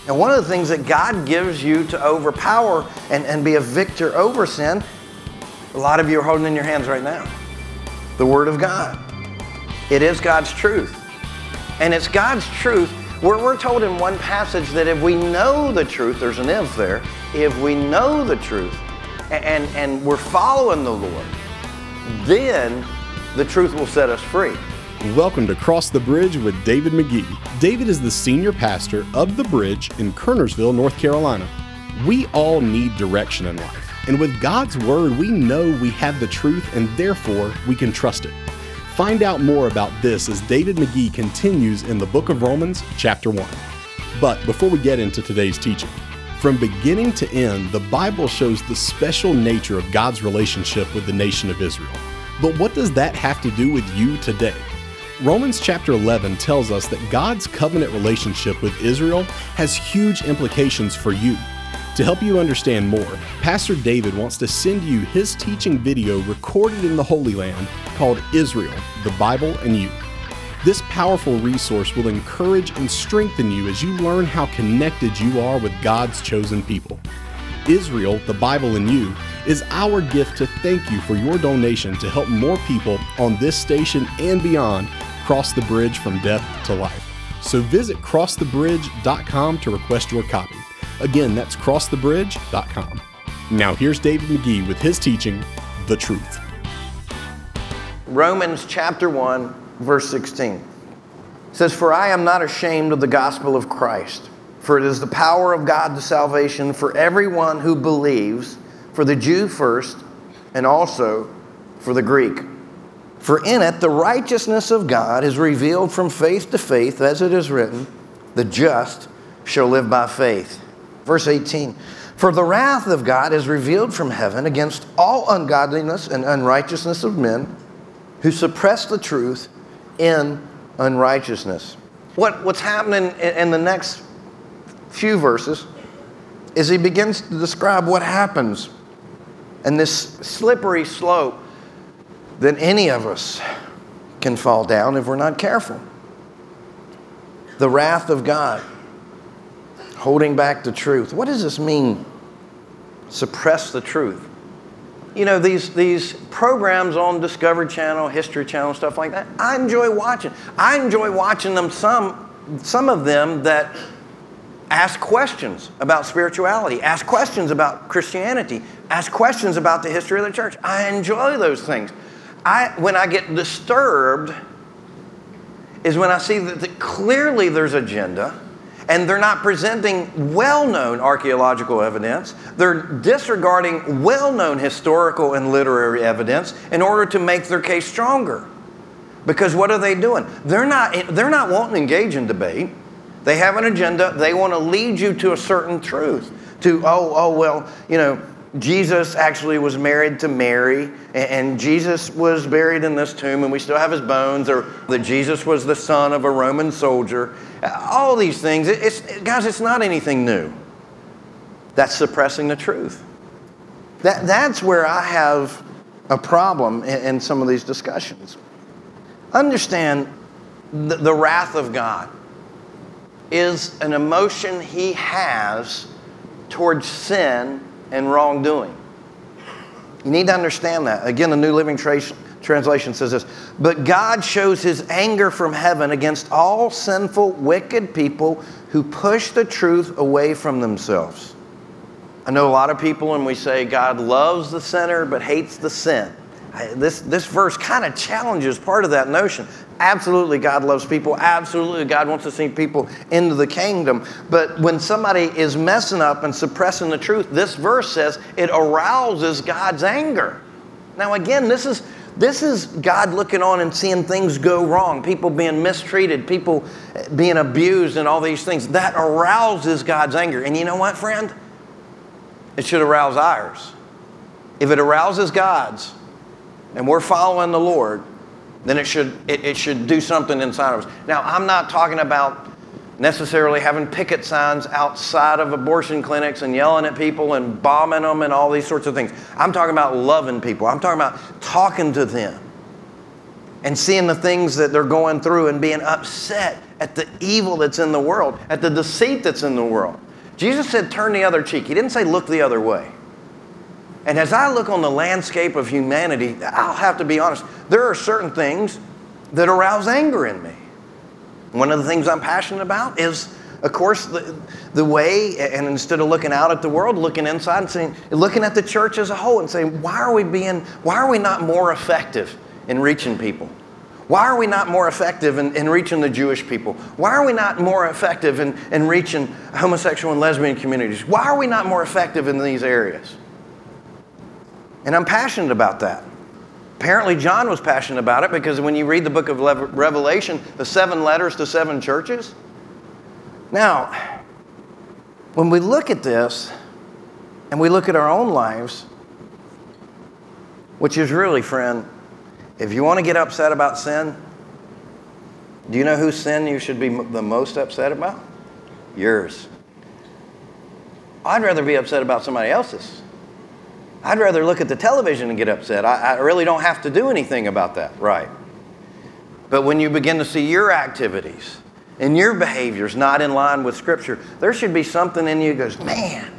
And one of the things that God gives you to overpower and be a victor over sin, a lot of you are holding in your hands right now. The Word of God. It is God's truth. And it's God's truth. We're told in one passage that if we know the truth, there's an if there, if we know the truth and we're following the Lord, then the truth will set us free. Welcome to Cross the Bridge with David McGee. David is the senior pastor of The Bridge in Kernersville, North Carolina. We all need direction in life, and with God's Word, we know we have the truth and therefore we can trust it. Find out more about this as David McGee continues in the book of Romans, chapter 1. But before we get into today's teaching, from beginning to end, the Bible shows the special nature of God's relationship with the nation of Israel. But what does that have to do with you today? Romans chapter 11 tells us that God's covenant relationship with Israel has huge implications for you. To help you understand more, Pastor David wants to send you his teaching video recorded in the Holy Land called Israel, the Bible and You. This powerful resource will encourage and strengthen you as you learn how connected you are with God's chosen people. Israel, the Bible and You is our gift to thank you for your donation to help more people on this station and beyond cross the bridge from death to life. So visit crossthebridge.com to request your copy. Again, that's crossthebridge.com. Now here's David McGee with his teaching, The Truth. Romans chapter 1, verse 16. It says, "For I am not ashamed of the gospel of Christ, for it is the power of God to salvation for everyone who believes, for the Jew first, and also for the Greek. For in it the righteousness of God is revealed from faith to faith, as it is written, the just shall live by faith." Verse 18, "For the wrath of God is revealed from heaven against all ungodliness and unrighteousness of men who suppress the truth in unrighteousness." What's happening in the next few verses is he begins to describe what happens and this slippery slope that any of us can fall down if we're not careful. The wrath of God, holding back the truth. What does this mean? Suppress the truth. You know, these programs on Discovery Channel, History Channel, stuff like that, I enjoy watching. I enjoy watching them, some of them that ask questions about spirituality, ask questions about Christianity, ask questions about the history of the church. I enjoy those things. When I get disturbed is when I see that clearly there's agenda and they're not presenting well-known archaeological evidence. They're disregarding well-known historical and literary evidence in order to make their case stronger. Because what are they doing? They're not wanting to engage in debate. They have an agenda. They want to lead you to a certain truth. Jesus actually was married to Mary, and Jesus was buried in this tomb, and we still have his bones, or that Jesus was the son of a Roman soldier. All these things, guys, it's not anything new. That's suppressing the truth. That's where I have a problem in some of these discussions. Understand the wrath of God is an emotion he has towards sin and wrongdoing. You need to understand that. Again, the New Living Translation says this, "But God shows his anger from heaven against all sinful, wicked people who push the truth away from themselves." I know a lot of people when we say God loves the sinner but hates the sin. This verse kind of challenges part of that notion. Absolutely, God loves people. Absolutely, God wants to see people into the kingdom. But when somebody is messing up and suppressing the truth, this verse says it arouses God's anger. Now again, this is God looking on and seeing things go wrong, people being mistreated, people being abused and all these things. That arouses God's anger. And you know what, friend? It should arouse ours. If it arouses God's and we're following the Lord, then it should do something inside of us. Now, I'm not talking about necessarily having picket signs outside of abortion clinics and yelling at people and bombing them and all these sorts of things. I'm talking about loving people. I'm talking about talking to them and seeing the things that they're going through and being upset at the evil that's in the world, at the deceit that's in the world. Jesus said, turn the other cheek. He didn't say, look the other way. And as I look on the landscape of humanity, I'll have to be honest, there are certain things that arouse anger in me. One of the things I'm passionate about is, of course, the way, and instead of looking out at the world, looking inside and saying, looking at the church as a whole and saying, why are we not more effective in reaching people? Why are we not more effective in reaching the Jewish people? Why are we not more effective in reaching homosexual and lesbian communities? Why are we not more effective in these areas? And I'm passionate about that. Apparently John was passionate about it because when you read the book of Revelation, the 7 letters to 7 churches. Now, when we look at this and we look at our own lives, which is really, friend, if you want to get upset about sin, do you know whose sin you should be the most upset about? Yours. I'd rather be upset about somebody else's. I'd rather look at the television and get upset. I really don't have to do anything about that, right? But when you begin to see your activities and your behaviors not in line with Scripture, there should be something in you that goes, man,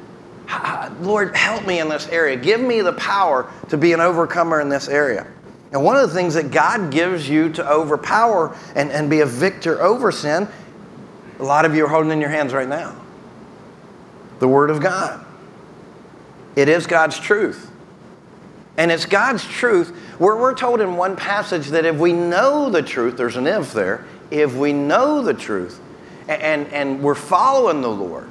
Lord, help me in this area. Give me the power to be an overcomer in this area. And one of the things that God gives you to overpower and be a victor over sin, a lot of you are holding in your hands right now. The Word of God. It is God's truth. And it's God's truth. We're told in one passage that if we know the truth, there's an if there, if we know the truth and we're following the Lord,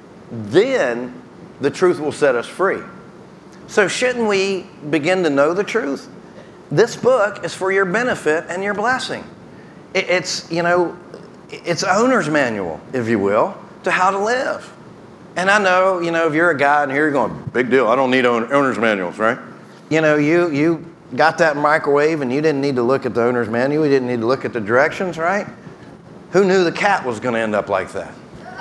then the truth will set us free. So shouldn't we begin to know the truth? This book is for your benefit and your blessing. It's owner's manual, if you will, to how to live. And I know, if you're a guy in here, you're going, big deal, I don't need owner's manuals, right? You got that microwave and you didn't need to look at the owner's manual. You didn't need to look at the directions, right? Who knew the cat was going to end up like that?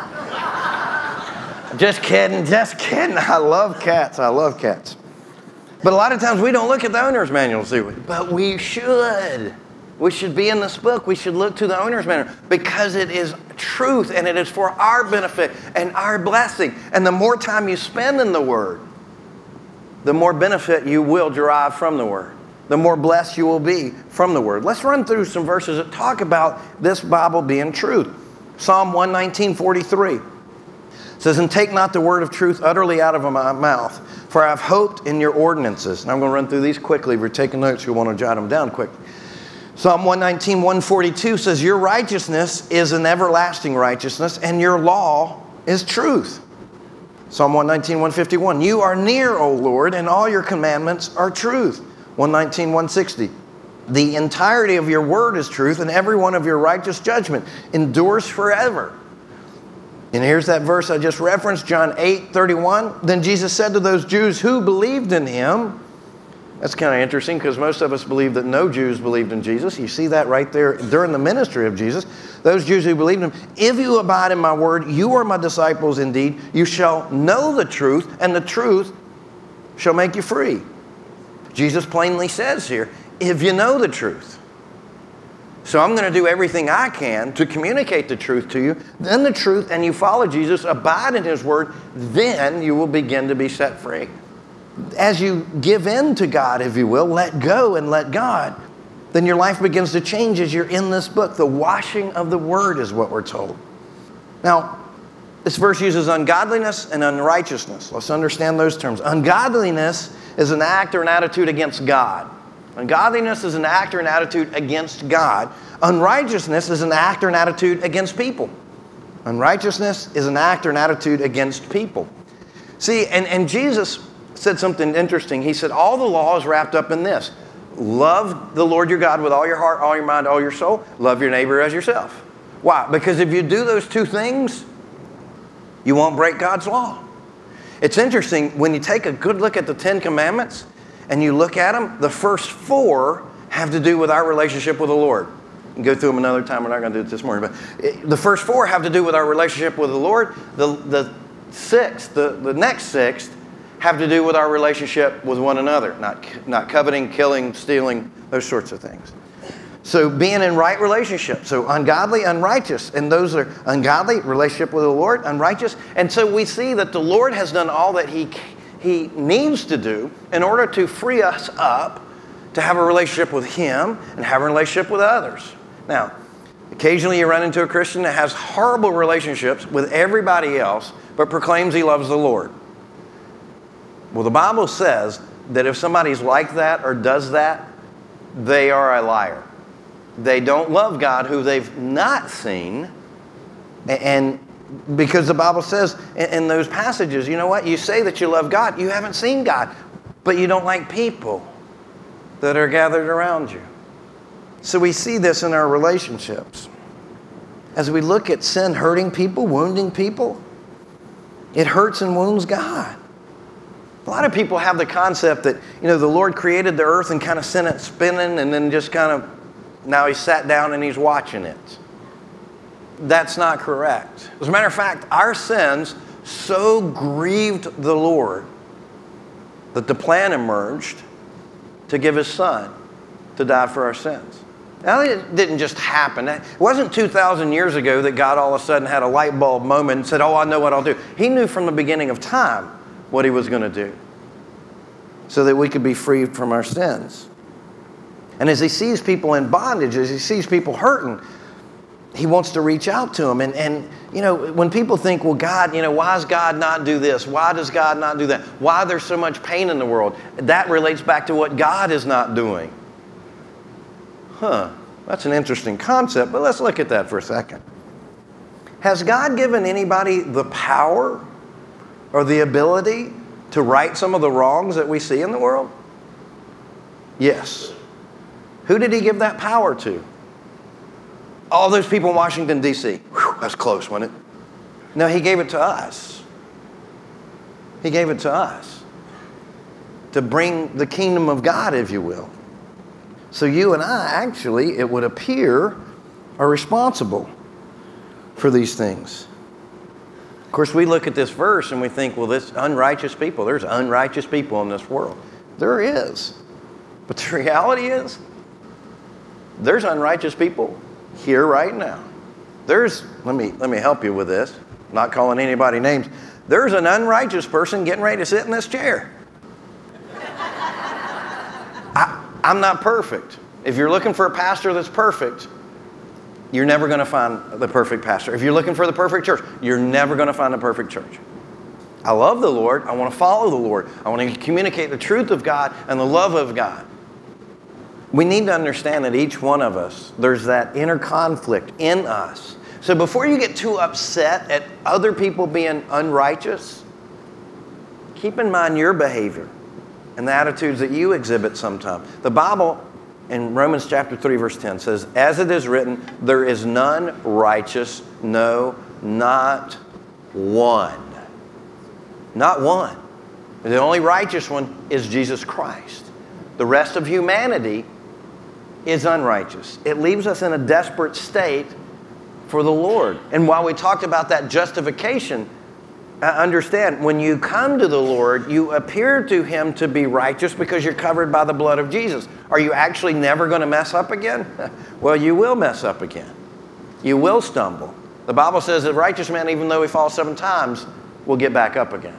Just kidding. I love cats. But a lot of times we don't look at the owner's manuals, do we? But we should. We should be in this book. We should look to the owner's manual because it is truth and it is for our benefit and our blessing. And the more time you spend in the Word, the more benefit you will derive from the Word. The more blessed you will be from the Word. Let's run through some verses that talk about this Bible being truth. Psalm 119:43 says, and take not the word of truth utterly out of my mouth, for I have hoped in your ordinances. And I'm going to run through these quickly. If you're taking notes, you'll want to jot them down quick. Psalm 119:142 says, your righteousness is an everlasting righteousness, and your law is truth. Psalm 119:151, you are near, O Lord, and all your commandments are truth. 119:160, the entirety of your word is truth, and every one of your righteous judgment endures forever. And here's that verse I just referenced, John 8:31. Then Jesus said to those Jews who believed in him, that's kind of interesting because most of us believe that no Jews believed in Jesus. You see that right there during the ministry of Jesus. Those Jews who believed in him, if you abide in my word, you are my disciples indeed. You shall know the truth, and the truth shall make you free. Jesus plainly says here, if you know the truth. So I'm going to do everything I can to communicate the truth to you. Then the truth, and you follow Jesus, abide in his word, then you will begin to be set free. As you give in to God, if you will, let go and let God, then your life begins to change as you're in this book. The washing of the word is what we're told. Now, this verse uses ungodliness and unrighteousness. Let's understand those terms. Ungodliness is an act or an attitude against God. Ungodliness is an act or an attitude against God. Unrighteousness is an act or an attitude against people. Unrighteousness is an act or an attitude against people. See, and Jesus said something interesting. He said, all the law is wrapped up in this. Love the Lord your God with all your heart, all your mind, all your soul. Love your neighbor as yourself. Why? Because if you do those two things, you won't break God's law. It's interesting, when you take a good look at the 10 Commandments and you look at them, the first 4 have to do with our relationship with the Lord. You can go through them another time. We're not going to do it this morning. But the first 4 have to do with our relationship with the Lord. The next 6 have to do with our relationship with one another. Not coveting, killing, stealing, those sorts of things. So being in right relationship. So ungodly, unrighteous. And those are ungodly, relationship with the Lord, unrighteous. And so we see that the Lord has done all that He needs to do in order to free us up to have a relationship with Him and have a relationship with others. Now, occasionally you run into a Christian that has horrible relationships with everybody else, but proclaims he loves the Lord. Well, the Bible says that if somebody's like that or does that, they are a liar. They don't love God who they've not seen. And because the Bible says in those passages, you know what? You say that you love God. You haven't seen God. But you don't like people that are gathered around you. So we see this in our relationships. As we look at sin hurting people, wounding people, it hurts and wounds God. A lot of people have the concept that, the Lord created the earth and kind of sent it spinning and then just kind of, now He sat down and He's watching it. That's not correct. As a matter of fact, our sins so grieved the Lord that the plan emerged to give His Son to die for our sins. Now, it didn't just happen. It wasn't 2,000 years ago that God all of a sudden had a light bulb moment and said, I know what I'll do. He knew from the beginning of time what He was going to do so that we could be freed from our sins. And as He sees people in bondage, as He sees people hurting, He wants to reach out to them. And when people think, well, God, why does God not do this? Why does God not do that? Why there's so much pain in the world? That relates back to what God is not doing. That's an interesting concept, but let's look at that for a second. Has God given anybody the power or the ability to right some of the wrongs that we see in the world? Yes. Who did He give that power to? All those people in Washington, D.C. Whew, that's close, wasn't it? No, He gave it to us. He gave it to us to bring the kingdom of God, if you will. So you and I, actually, it would appear, are responsible for these things. Of course, we look at this verse and we think, well, there's unrighteous people in this world. There is. But the reality is, there's unrighteous people here right now. Let me help you with this, not calling anybody names. There's an unrighteous person getting ready to sit in this chair. I'm not perfect. If you're looking for a pastor that's perfect, you're never going to find the perfect pastor. If you're looking for the perfect church, you're never going to find the perfect church. I love the Lord. I want to follow the Lord. I want to communicate the truth of God and the love of God. We need to understand that each one of us, there's that inner conflict in us. So before you get too upset at other people being unrighteous, keep in mind your behavior and the attitudes that you exhibit sometimes. The Bible in Romans chapter 3, verse 10 says, as it is written, there is none righteous, no, not one. Not one. The only righteous one is Jesus Christ. The rest of humanity is unrighteous. It leaves us in a desperate state for the Lord. And while we talked about that justification, understand, when you come to the Lord, you appear to Him to be righteous because you're covered by the blood of Jesus. Are you actually never going to mess up again? Well, you will mess up again. You will stumble. The Bible says that righteous man, even though he falls 7 times, will get back up again.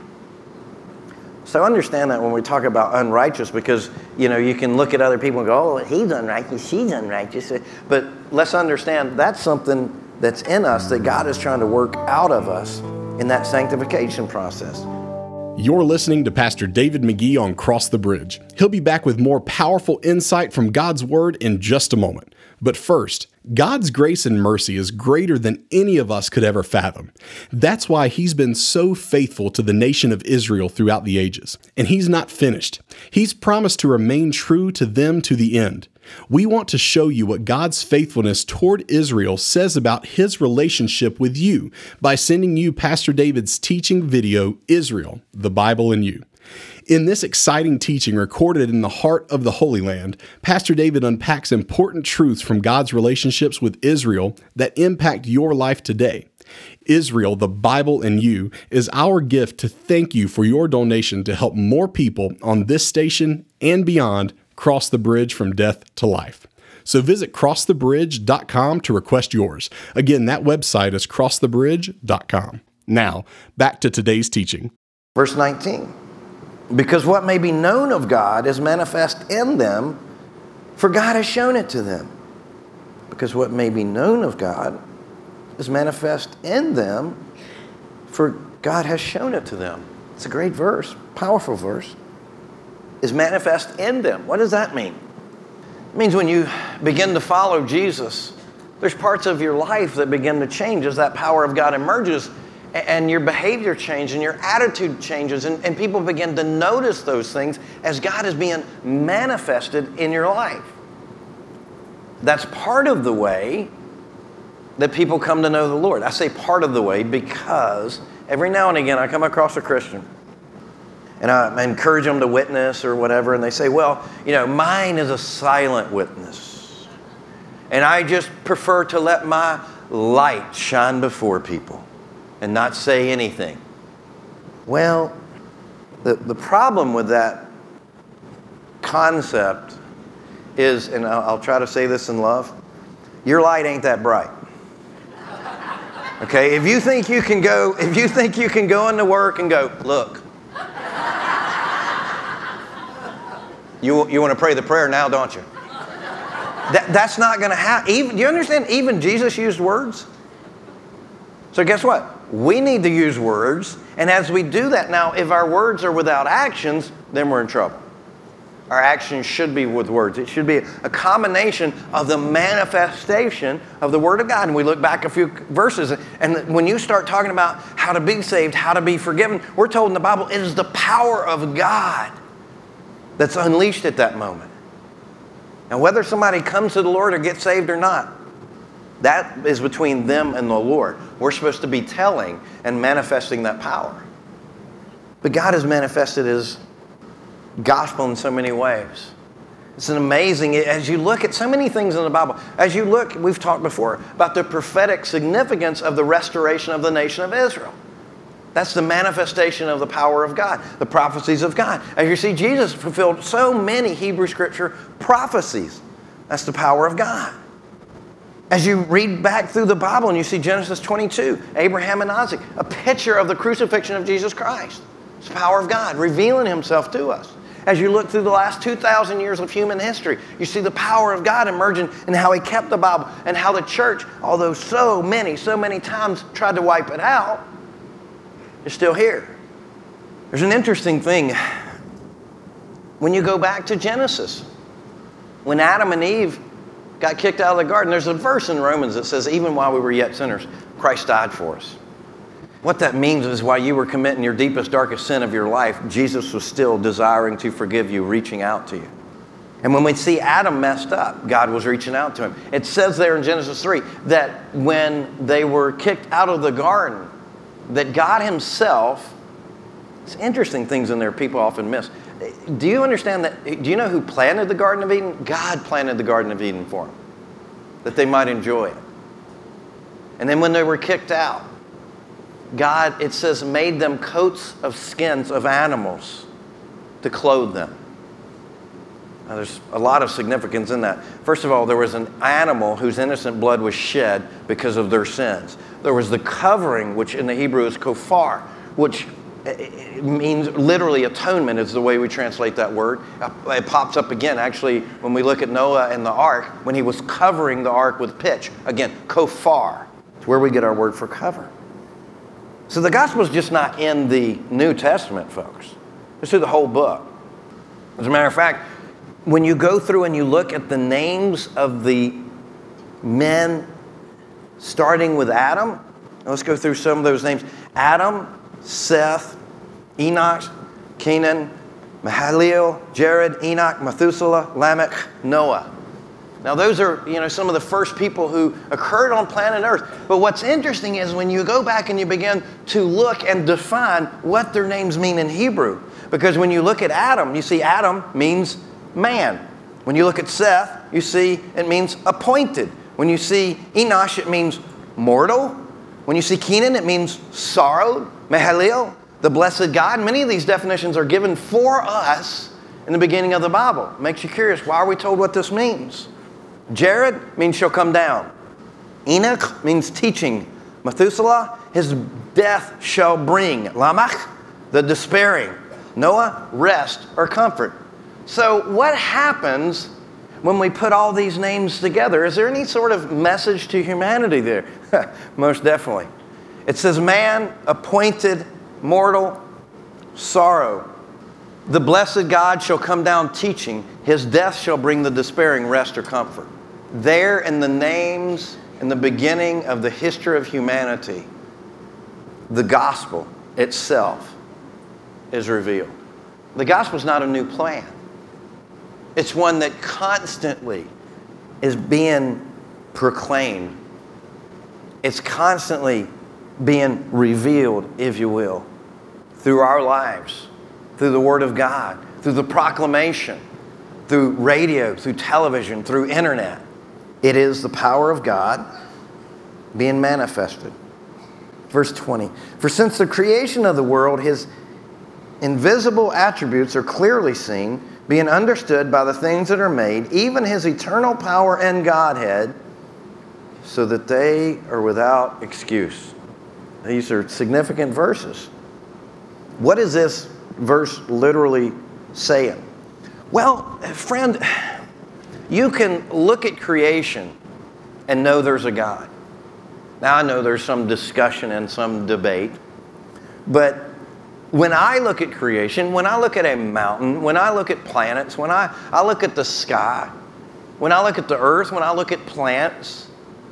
So understand that when we talk about unrighteous, because, you can look at other people and go, oh, he's unrighteous, she's unrighteous. But let's understand that's something that's in us that God is trying to work out of us in that sanctification process. You're listening to Pastor David McGee on Cross the Bridge. He'll be back with more powerful insight from God's Word in just a moment. But first, God's grace and mercy is greater than any of us could ever fathom. That's why He's been so faithful to the nation of Israel throughout the ages. And He's not finished. He's promised to remain true to them to the end. We want to show you what God's faithfulness toward Israel says about His relationship with you by sending you Pastor David's teaching video, Israel, the Bible in You. In this exciting teaching recorded in the heart of the Holy Land, Pastor David unpacks important truths from God's relationships with Israel that impact your life today. Israel, the Bible in You, is our gift to thank you for your donation to help more people on this station and beyond cross the bridge from death to life. So visit crossthebridge.com to request yours. Again, that website is crossthebridge.com. Now, back to today's teaching. Verse 19. Because what may be known of God is manifest in them, for God has shown it to them. Because what may be known of God is manifest in them, for God has shown it to them. It's a great verse, powerful verse. Is manifest in them. What does that mean? It means when you begin to follow Jesus, there's parts of your life that begin to change as that power of God emerges, and your behavior changes and your attitude changes, and people begin to notice those things as God is being manifested in your life. That's part of the way that people come to know the Lord. I say part of the way because every now and again I come across a Christian and I encourage them to witness or whatever, and they say, well, mine is a silent witness. And I just prefer to let my light shine before people and not say anything. Well, the problem with that concept is, and I'll try to say this in love, your light ain't that bright. Okay, if you think you can go into work and go, look, you want to pray the prayer now, don't you? That's not going to happen. Do you understand? Even Jesus used words. So guess what? We need to use words, and as we do that now, if our words are without actions, then we're in trouble. Our actions should be with words. It should be a combination of the manifestation of the Word of God. And we look back a few verses, and when you start talking about how to be saved, how to be forgiven, we're told in the Bible it is the power of God that's unleashed at that moment. Now, whether somebody comes to the Lord or gets saved or not, that is between them and the Lord. We're supposed to be telling and manifesting that power. But God has manifested His gospel in so many ways. It's an amazing, as you look at so many things in the Bible, as you look, we've talked before about the prophetic significance of the restoration of the nation of Israel. That's the manifestation of the power of God, the prophecies of God. As you see, Jesus fulfilled so many Hebrew Scripture prophecies. That's the power of God. As you read back through the Bible and you see Genesis 22, Abraham and Isaac, a picture of the crucifixion of Jesus Christ. It's the power of God revealing Himself to us. As you look through the last 2,000 years of human history, you see the power of God emerging and how He kept the Bible and how the church, although so many times tried to wipe it out, is still here. There's an interesting thing. When you go back to Genesis, when Adam and Eve got kicked out of the garden, there's a verse in Romans that says, even while we were yet sinners, Christ died for us. What that means is while you were committing your deepest, darkest sin of your life, Jesus was still desiring to forgive you, reaching out to you. And when we see Adam messed up, God was reaching out to him. It says there in Genesis 3 that when they were kicked out of the garden, that God Himself, it's interesting things in there people often miss. Do you understand that? Do you know who planted the Garden of Eden? God planted the Garden of Eden for them, that they might enjoy it. And then when they were kicked out, God, it says, made them coats of skins of animals to clothe them. Now, there's a lot of significance in that. First of all, there was an animal whose innocent blood was shed because of their sins. There was the covering, which in the Hebrew is kofar, which it means literally atonement is the way we translate that word. It pops up again, actually, when we look at Noah and the ark, when he was covering the ark with pitch. Again, kofar. It's where we get our word for cover. So the gospel is just not in the New Testament, folks. It's through the whole book. As a matter of fact, when you go through and you look at the names of the men starting with Adam, let's go through some of those names. Adam, Seth, Enoch, Kenan, Mahalalel, Jared, Enoch, Methuselah, Lamech, Noah. Now those are, some of the first people who occurred on planet Earth. But what's interesting is when you go back and you begin to look and define what their names mean in Hebrew. Because when you look at Adam, you see Adam means man. When you look at Seth, you see it means appointed. When you see Enosh, it means mortal. When you see Kenan, it means sorrowed. Mahalalel, the blessed God. Many of these definitions are given for us in the beginning of the Bible. It makes you curious. Why are we told what this means? Jared means shall come down. Enoch means teaching. Methuselah, his death shall bring. Lamech, the despairing. Noah, rest or comfort. So what happens when we put all these names together? Is there any sort of message to humanity there? Most definitely. It says, man appointed mortal sorrow. The blessed God shall come down teaching. His death shall bring the despairing rest or comfort. There in the names, in the beginning of the history of humanity, the gospel itself is revealed. The gospel is not a new plan. It's one that constantly is being proclaimed. It's constantly being revealed, if you will, through our lives, through the Word of God, through the proclamation, through radio, through television, through internet. It is the power of God being manifested. Verse 20, for since the creation of the world, His invisible attributes are clearly seen, being understood by the things that are made, even His eternal power and Godhead, so that they are without excuse. These are significant verses. What is this verse literally saying? Well, friend, you can look at creation and know there's a God. Now, I know there's some discussion and some debate, but when I look at creation, when I look at a mountain, when I look at planets, when I look at the sky, when I look at the earth, when I look at plants,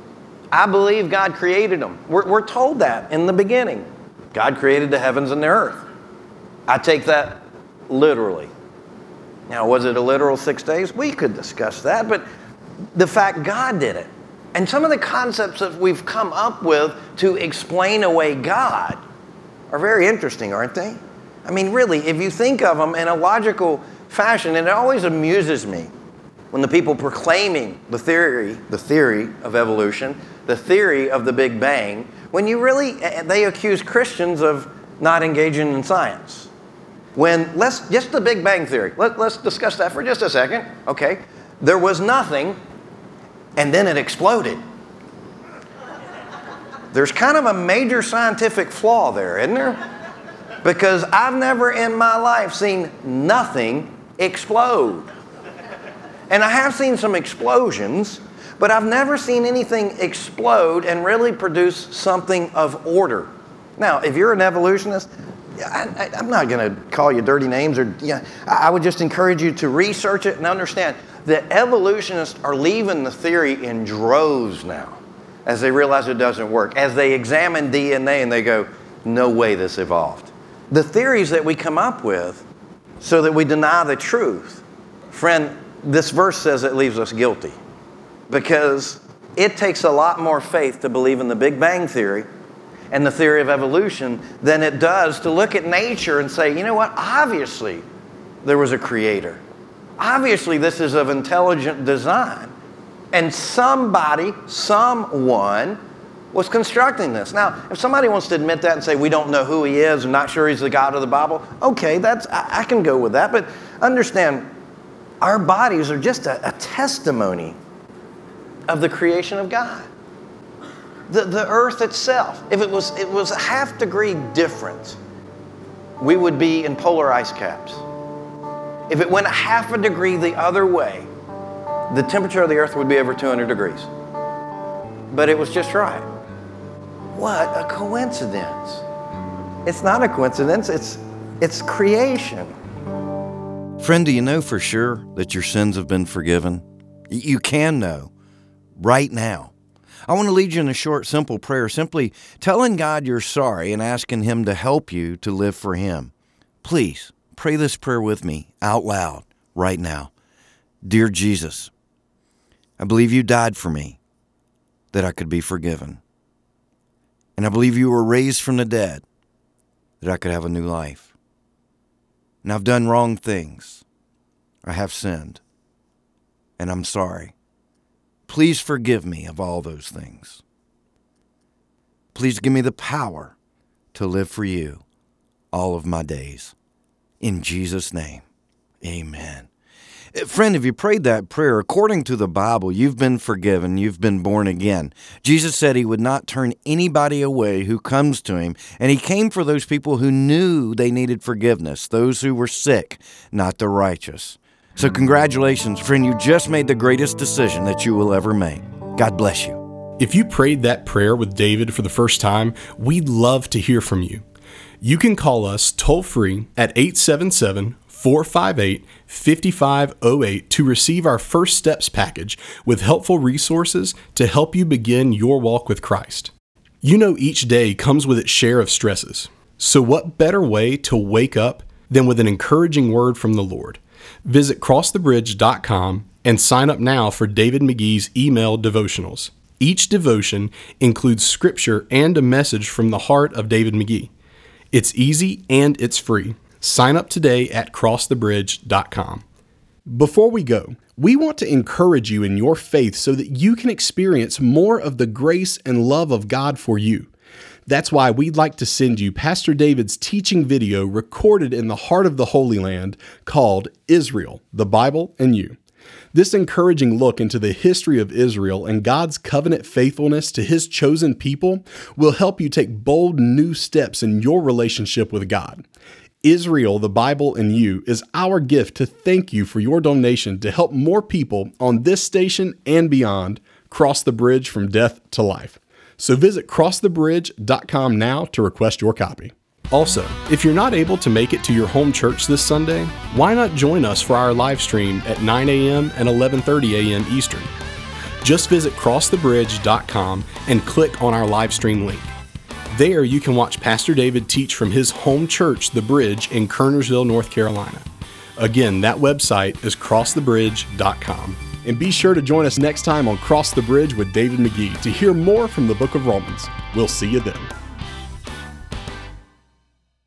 I believe God created them. We're told that in the beginning. God created the heavens and the earth. I take that literally. Now, was it a literal 6 days? We could discuss that, but the fact God did it. And some of the concepts that we've come up with to explain away God are very interesting, aren't they? I mean, really, if you think of them in a logical fashion, and it always amuses me when the people proclaiming the theory of evolution, the theory of the Big Bang, when they accuse Christians of not engaging in science. Just the Big Bang theory, let's discuss that for just a second, okay? There was nothing, and then it exploded. There's kind of a major scientific flaw there, isn't there? Because I've never in my life seen nothing explode. And I have seen some explosions, but I've never seen anything explode and really produce something of order. Now, if you're an evolutionist, I'm not going to call you dirty names, I would just encourage you to research it and understand that evolutionists are leaving the theory in droves now as they realize it doesn't work, as they examine DNA and they go, no way this evolved. The theories that we come up with so that we deny the truth, friend, this verse says it leaves us guilty, because it takes a lot more faith to believe in the Big Bang theory and the theory of evolution than it does to look at nature and say, you know what, obviously there was a creator. Obviously this is of intelligent design. And someone was constructing this. Now, if somebody wants to admit that and say, we don't know who He is, I'm not sure He's the God of the Bible, okay, I can go with that. But understand, our bodies are just a testimony of the creation of God. The earth itself, if it was a half degree different, we would be in polar ice caps. If it went a half a degree the other way, the temperature of the earth would be over 200 degrees. But it was just right. What a coincidence. It's not a coincidence, it's creation. Friend, do you know for sure that your sins have been forgiven? You can know right now. I want to lead you in a short, simple prayer, simply telling God you're sorry and asking Him to help you to live for Him. Please pray this prayer with me out loud right now. Dear Jesus, I believe You died for me that I could be forgiven. And I believe You were raised from the dead that I could have a new life. And I've done wrong things. I have sinned. And I'm sorry. Please forgive me of all those things. Please give me the power to live for You all of my days. In Jesus' name, amen. Friend, if you prayed that prayer, according to the Bible, you've been forgiven, you've been born again. Jesus said he would not turn anybody away who comes to him, and he came for those people who knew they needed forgiveness, those who were sick, not the righteous. So congratulations, friend, you just made the greatest decision that you will ever make. God bless you. If you prayed that prayer with David for the first time, we'd love to hear from you. You can call us toll-free at 877-458-5508 to receive our First Steps package with helpful resources to help you begin your walk with Christ. You know each day comes with its share of stresses. So what better way to wake up than with an encouraging word from the Lord? Visit crossthebridge.com and sign up now for David McGee's email devotionals. Each devotion includes scripture and a message from the heart of David McGee. It's easy and it's free. Sign up today at crossthebridge.com. Before we go, we want to encourage you in your faith so that you can experience more of the grace and love of God for you. That's why we'd like to send you Pastor David's teaching video recorded in the heart of the Holy Land called Israel, the Bible and You. This encouraging look into the history of Israel and God's covenant faithfulness to His chosen people will help you take bold new steps in your relationship with God. Israel, the Bible, and You is our gift to thank you for your donation to help more people on this station and beyond cross the bridge from death to life. So visit crossthebridge.com now to request your copy. Also, if you're not able to make it to your home church this Sunday, why not join us for our live stream at 9 a.m. and 11:30 a.m. Eastern? Just visit crossthebridge.com and click on our live stream link. There you can watch Pastor David teach from his home church, The Bridge, in Kernersville, North Carolina. Again, that website is crossthebridge.com. And be sure to join us next time on Cross the Bridge with David McGee to hear more from the book of Romans. We'll see you then.